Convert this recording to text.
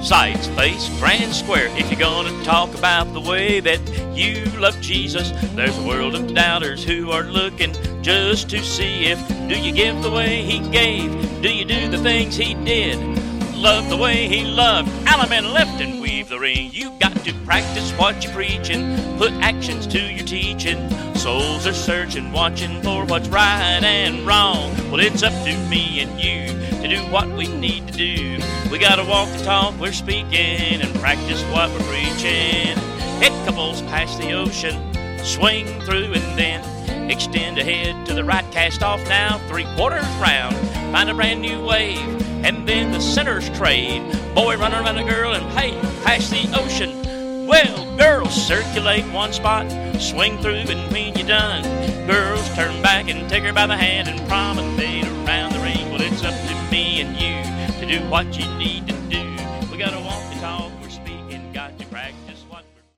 Sights, face, grand square. If you're gonna talk about the way that you love Jesus, there's a world of doubters who are looking just to see if do you give the way he gave? Do you do the things he did? Love the way he loved. Allemande left and weave the ring. You got to practice what you're preaching. Put actions to your teaching. Souls are searching, watching for what's right and wrong. Well, it's up to me and you to do what we need to do. We gotta walk the talk we're speaking and practice what we're preaching. Head couples past the ocean, swing through and then extend ahead to the right. Cast off now, 3/4 round. Find a brand new wave, and then the centers trade. Boy run around a girl and hey, past the ocean. Well, girls circulate one spot, swing through, and when you're done, girls turn back and take her by the hand and promenade around the ring. Well, it's up to me and you to do what you need to do.